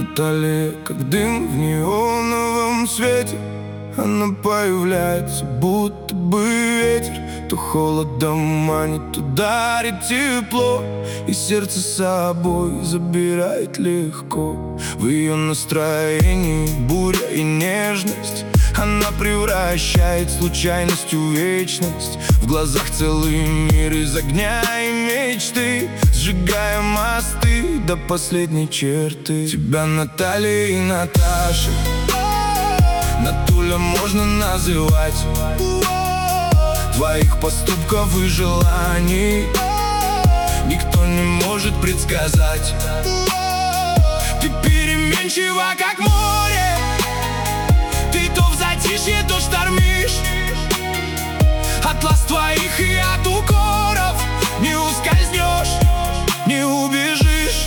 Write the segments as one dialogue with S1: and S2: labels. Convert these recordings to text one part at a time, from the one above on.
S1: Наталья, как дым в неоновом свете. Она появляется, будто бы ветер. То холодом манит, то дарит тепло, и сердце с собой забирает легко. В ее настроении буря и нежность. Она превращает случайность в вечность. В глазах целый мир из огня и мечты, сжигая мосты до последней черты. Тебя Наталья и Наташа, Натуля можно называть. Твоих поступков и желаний никто не может предсказать. Ты переменчива, как море. Ты то в затишье, то штормишь. От ласк твоих и от укоров не ускользнешь, не убежишь.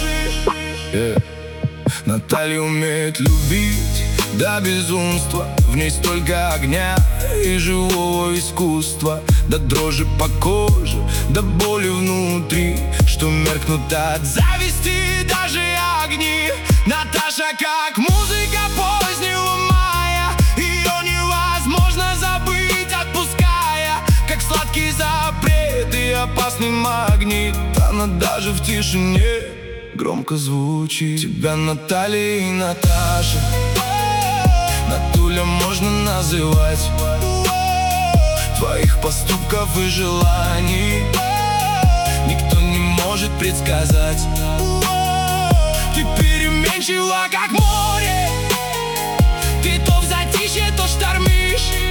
S1: Наталья умеет любить до безумства. В ней столько огня и живого искусства, до дрожи по коже, до боли внутри, что меркнут от зависти даже огни. Наташа как музыка позднего мая, ее невозможно забыть, отпуская, как сладкий запрет и опасный магнит. Она даже в тишине громко звучит. Тебя Наталья и Наташа, Натуля можно называть. Твоих поступков и желаний никто не может предсказать. Ты переменчива, как море. Ты то в затишье, то штормишь.